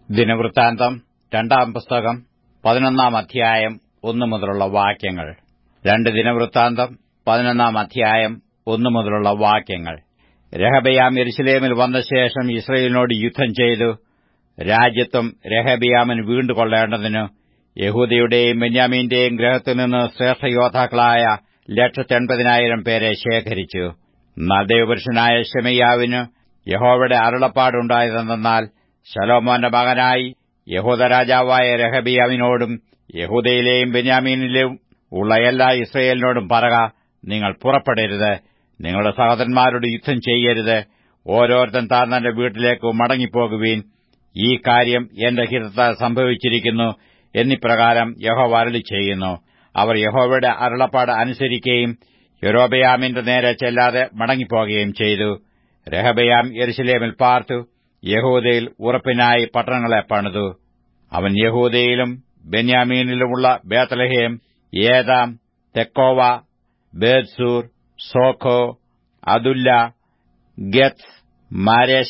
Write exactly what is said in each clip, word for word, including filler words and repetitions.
ദിനവൃത്താന്തം രണ്ടാം പുസ്തകം പതിനൊന്നാം അധ്യായം ഒന്നു മുതലുള്ള വാക്യങ്ങൾ. രണ്ട് ദിനവൃത്താന്തം പതിനൊന്നാം അധ്യായം ഒന്നു മുതലുള്ള വാക്യങ്ങൾ. രെഹബെയാം യെരൂശലേമിൽ വന്ന ശേഷം യിസ്രായേലിനോട് യുദ്ധം ചെയ്തു രാജ്യത്വം രെഹബെയാമിന് വീണ്ടുകൊള്ളേണ്ടതിന് യഹൂദയുടെയും ബെന്യാമീന്റെയും ഗൃഹത്തിൽ നിന്ന് ശ്രേഷ്ഠയോദ്ധാക്കളായ ലക്ഷത്തെൺപതിനായിരം പേരെ ശേഖരിച്ചു. എന്നാൽ ദൈവപുരുഷനായ ശെമയ്യാവിന് യഹോവയുടെ അരുളപ്പാടുണ്ടായതെന്നാൽ, ശലോമോന്റെ മകനായി യഹൂദ രാജാവായ രെഹബെയാമിനോടും യഹൂദയിലെയും ബെന്യാമീനിലും ഉള്ള എല്ലാ യിസ്രായേലിനോടും പറക, നിങ്ങൾ പുറപ്പെടരുത്, നിങ്ങളുടെ സഹോദരന്മാരോട് യുദ്ധം ചെയ്യരുത്, ഓരോരുത്തൻ താൻ തന്റെ വീട്ടിലേക്ക് മടങ്ങിപ്പോകുവീൻ. ഈ കാര്യം എന്റെ ഹിതത്താൽ സംഭവിച്ചിരിക്കുന്നു എന്നിപ്രകാരം യഹോവ അരുളിച്ചെയ്യുന്നു. അവർ യഹോവയുടെ അരുളപ്പാട് അനുസരിക്കുകയും യൊരോബെയാമിന്റെ നേരെ ചെല്ലാതെ മടങ്ങിപ്പോകുകയും ചെയ്തു. രെഹബെയാം യെരൂശലേമിൽ പാർത്തു, യഹൂദയിൽ ഉറപ്പിനായി പട്ടണങ്ങളെ പണിതു. അവൻ യഹൂദയിലും ബെന്യാമീനിലുമുള്ള Bethlehem, Etam, Tekoa, Bethzur, Soco, Adullam, Gath, Mareshah,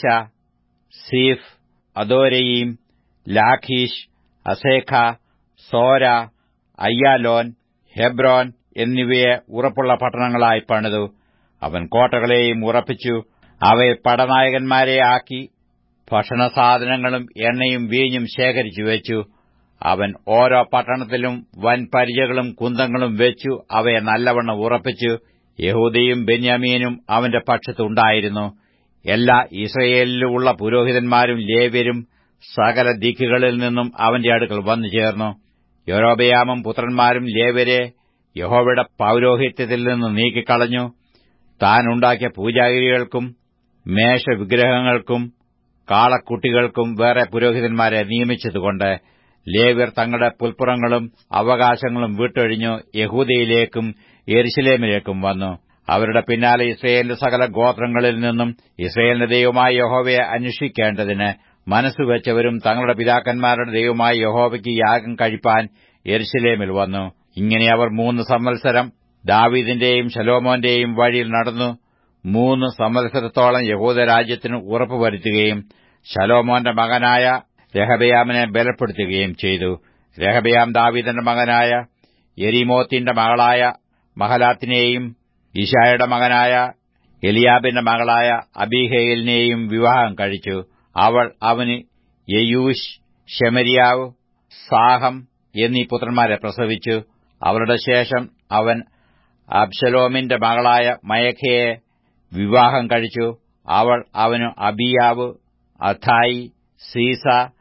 Ziph, Adoraim, Lachish, Azekah, Zorah, Aijalon, Hebron എന്നിവയെ ഉറപ്പുള്ള പട്ടണങ്ങളായി പണിതു. അവൻ കോട്ടകളെയും ഉറപ്പിച്ചു, അവയിൽ പടനായകന്മാരെ ആക്കി ഭക്ഷണസാധനങ്ങളും എണ്ണയും വീഞ്ഞും ശേഖരിച്ചു വെച്ചു. അവൻ ഓരോ പട്ടണത്തിലും വൻ പരിചകളും കുന്തങ്ങളും വെച്ചു അവയെ നല്ലവണ്ണം ഉറപ്പിച്ചു. യഹൂദയും ബെന്യാമീനും അവന്റെ പക്ഷത്തുണ്ടായിരുന്നു. എല്ലാ യിസ്രായേലിലുമുള്ള പുരോഹിതന്മാരും ലേവ്യരും സകല ദിക്കുകളിൽ നിന്നും അവന്റെ അടുക്കൽ വന്നു ചേർന്നു. യൊരോബെയാമും പുത്രന്മാരും ലേവ്യരെ യഹോവയുടെ പൌരോഹിത്യത്തിൽ നിന്ന് നീക്കിക്കളഞ്ഞു. താൻ ഉണ്ടാക്കിയ പൂജാഗിരികൾക്കും മേഷവിഗ്രഹങ്ങൾക്കും കാളക്കുട്ടികൾക്കും വേറെ പുരോഹിതന്മാരെ നിയമിച്ചതുകൊണ്ട് ലേവ്യർ തങ്ങളുടെ പുൽപ്പുറങ്ങളും അവകാശങ്ങളും വിട്ടൊഴിഞ്ഞു യഹൂദയിലേക്കും യെരൂശലേമിലേക്കും വന്നു. അവരുടെ പിന്നാലെ യിസ്രായേലിന്റെ സകല ഗോത്രങ്ങളിൽ നിന്നും യിസ്രായേലിന്റെ ദൈവമായ യഹോവയെ അന്വേഷിക്കേണ്ടതിന് മനസ്സുവെച്ചവരും തങ്ങളുടെ പിതാക്കന്മാരുടെ ദൈവമായ യഹോവയ്ക്ക് യാഗം കഴിപ്പാൻ യെരൂശലേമിൽ വന്നു. ഇങ്ങനെ അവർ മൂന്ന് സംവത്സരം ദാവീദിന്റെയും ശലോമോന്റെയും വഴിയിൽ നടന്നു. മൂന്ന് സംവത്സരത്തോളം യഹൂദരാജ്യത്തിന് ഉറപ്പുവരുത്തുകയും ശലോമോന്റെ മകനായ രെഹബെയാമിനെ ബലപ്പെടുത്തുകയും ചെയ്തു. രെഹബെയാം ദാവീദിന്റെ മകനായ യെരീമോത്തിന്റെ മകളായ മഹലാത്തിനെയും യിശായുടെ മകനായ എലിയാബിന്റെ മകളായ അബീഹയിലിനെയും വിവാഹം കഴിച്ചു. അവൾ അവന് യെയൂശ്, ശെമര്യാവ്, സാഹം എന്നീ പുത്രന്മാരെ പ്രസവിച്ചു. അവരുടെ ശേഷം അവൻ അബ്ശലോമിന്റെ മകളായ മയഖയെ വിവാഹം കഴിച്ചു. അവൾ അവന് അബീയാവ്, അഥായി, സീസ,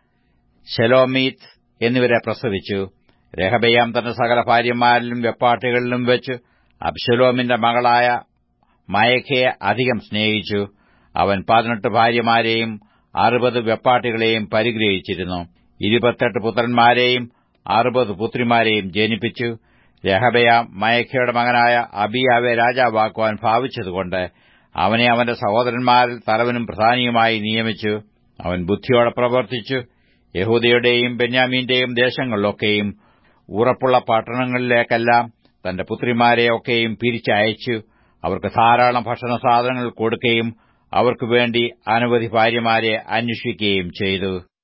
ശെലോമീത്ത് എന്നിവരെ പ്രസവിച്ചു. രെഹബെയാം തന്റെ സകല ഭാര്യമാരിലും വെപ്പാട്ടികളിലും വെച്ച് അബ്ശലോമിന്റെ മകളായ മയഖയെ അധികം സ്നേഹിച്ചു. അവൻ പതിനെട്ട് ഭാര്യമാരെയും അറുപത് വെപ്പാട്ടികളെയും പരിഗ്രഹിച്ചിരുന്നു. ഇരുപത്തെട്ട് പുത്രന്മാരെയും അറുപത് പുത്രിമാരെയും ജനിപ്പിച്ചു. രെഹബെയാം മയഖയുടെ മകനായ അബീയാവെ രാജാവാക്കുവാൻ ഭാവിച്ചതുകൊണ്ട് അവനെ അവന്റെ സഹോദരന്മാരിൽ തലവനും പ്രധാനിയുമായി നിയമിച്ചു. അവൻ ബുദ്ധിയോടെ പ്രവർത്തിച്ചു. യഹൂദയുടെയും ബെന്യാമീന്റെയും ദേശങ്ങളിലൊക്കെയും ഉറപ്പുള്ള പട്ടണങ്ങളിലേക്കെല്ലാം തന്റെ പുത്രിമാരെയൊക്കെയും പിരിച്ചയച്ചു. അവർക്ക് ധാരാളം ഭക്ഷണസാധനങ്ങൾ കൊടുക്കുകയും അവർക്കുവേണ്ടി അനവധി ഭാര്യമാരെ അന്വേഷിക്കുകയും ചെയ്തു.